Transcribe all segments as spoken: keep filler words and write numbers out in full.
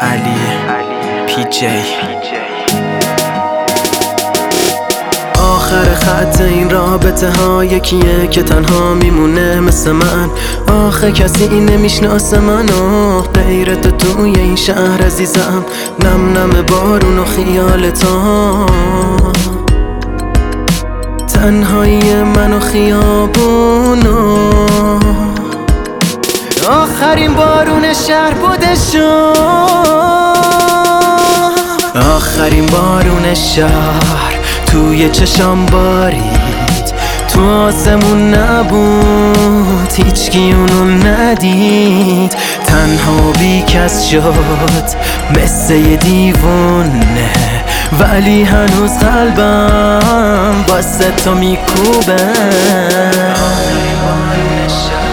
علی پی جی. آخر خط این رابطه ها یکیه که تنها میمونه مثل من. آخه کسی نمیشناسه منو غیر تو توی این شهر عزیزم. نم نم بارون و خیالتا، تنهایی من و خیابونو. آخرین بارون شهر بوده شد، آخرین بارون شهر توی چشام بارید، تو آسمون نبود هیچکی اونو ندید. تنها بی کس شد مثل یه دیوونه، ولی هنوز قلبم واسه تو میکوبه. آخرین بارون شهر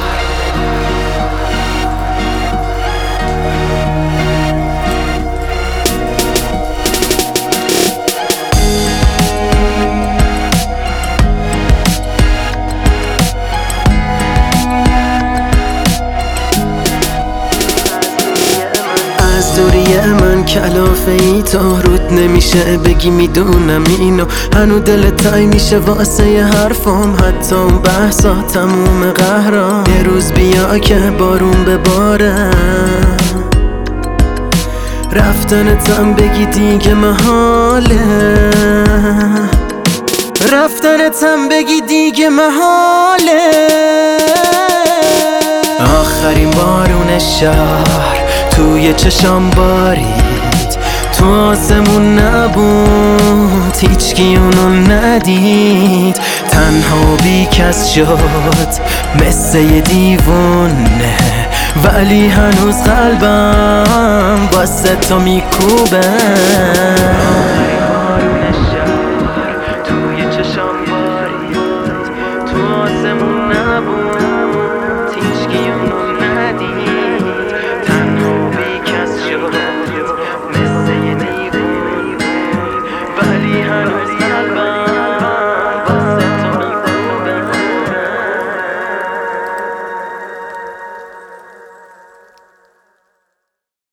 از دوری من کلافه ای تا رود نمیشه بگی میدونم اینو. هنو دل تای میشه واسه ی حرفم، حتی اون بحثا تموم قهرام. یه روز بیا که بارون بباره، رفتنتم بگی دیگه محاله، رفتنتم بگی دیگه محاله. آخرین بارون شهر توی چشام بارید، تو آسمون نبود هیچکی اونو ندید. تنها بی کس شد مثل یه دیوونه، ولی هنوز قلبم واسه تو میکوبه. آخرین بارون